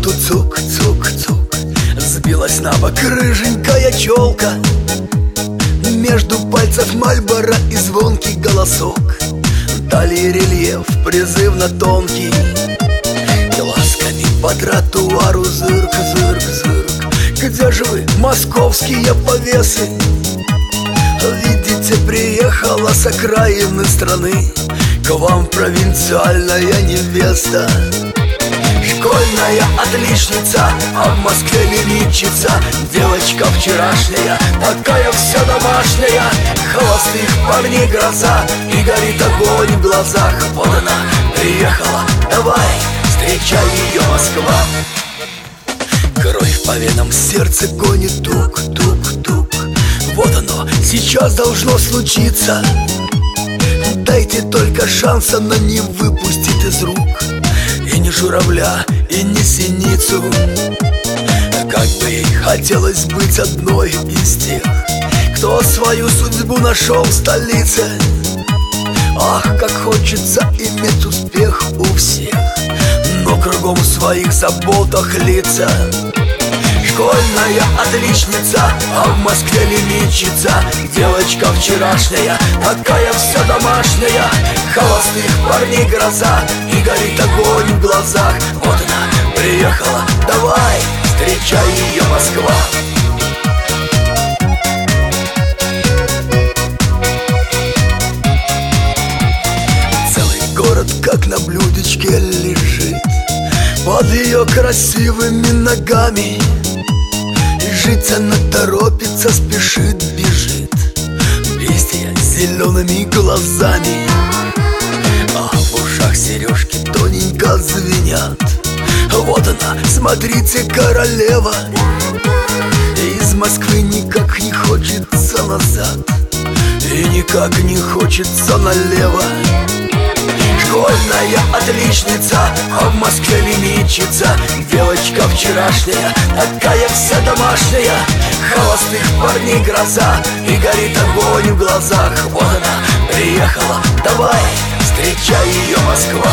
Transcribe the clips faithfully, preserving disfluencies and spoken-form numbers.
тут цук-цук-цук, сбилась на бок рыженькая челка. Между пальцев Мальборо и звонкий голосок. Далее рельеф призывно тонкий, глазками по тротуару зырк, зырк, зырк. Где же вы, московские повесы? Видите, приехала с окраины страны к вам провинциальная невеста. Школьная отличница, а в Москве лимитчица. Девочка вчерашняя, такая вся домашняя. Холостых парней гроза, и горит огонь в глазах. Вот она приехала, давай, встречай ее, Москва. Кровь по венам, сердце гонит тук-тук-тук. Вот оно, сейчас должно случиться. Дайте только шанс, она не выпустит из рук. И не журавля, и не синицу. Как бы ей хотелось быть одной из тех, кто свою судьбу нашел в столице. Ах, как хочется иметь успех у всех, но кругом в своих заботах лица. Школьная отличница, а в Москве лимитчица. Девочка вчерашняя, такая вся домашняя. Холостых парней гроза, и горит огонь в глазах. Вот она приехала, давай, встречай ее, Москва. Целый город как на блюдечке лежит под ее красивыми ногами. Жить она торопится, спешит, бежит, бестия с зелеными глазами. А в ушах сережки тоненько звенят. Вот она, смотрите, королева. Из Москвы никак не хочется назад, и никак не хочется налево. Школьная отличница, а в Москве лимитчица. Девочка вчерашняя, такая вся домашняя. Холостых парней гроза, и горит огонь в глазах. Вот она приехала, давай, встречай ее, Москва.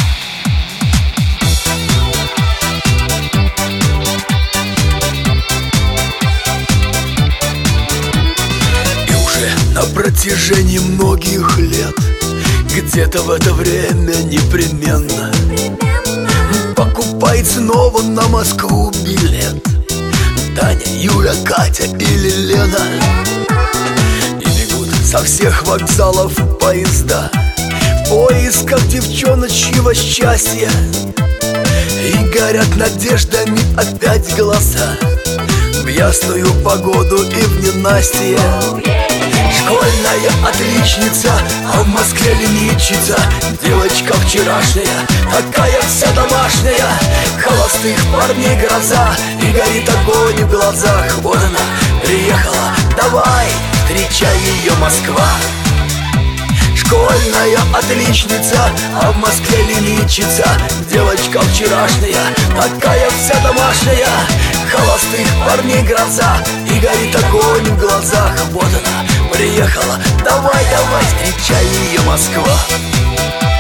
И уже на протяжении многих лет где-то в это время непременно покупает снова на Москву билет Таня, Юля, Катя или Лена. И бегут со всех вокзалов поезда в поисках девчоночьего счастья. И горят надеждами опять глаза в ясную погоду и в ненастье. Школьная отличница, а в Москве лимитчица. Девочка вчерашняя, такая вся домашняя. Холостых парней гроза, и горит огонь в глазах. Вот она приехала, давай, встречай ее, Москва. Школьная отличница, а в Москве лимитчица. Девочка вчерашняя, такая вся домашняя. Холостых парней гроза, и горит огонь в глазах. Вот она приехала, давай, давай, встречай ее, Москва.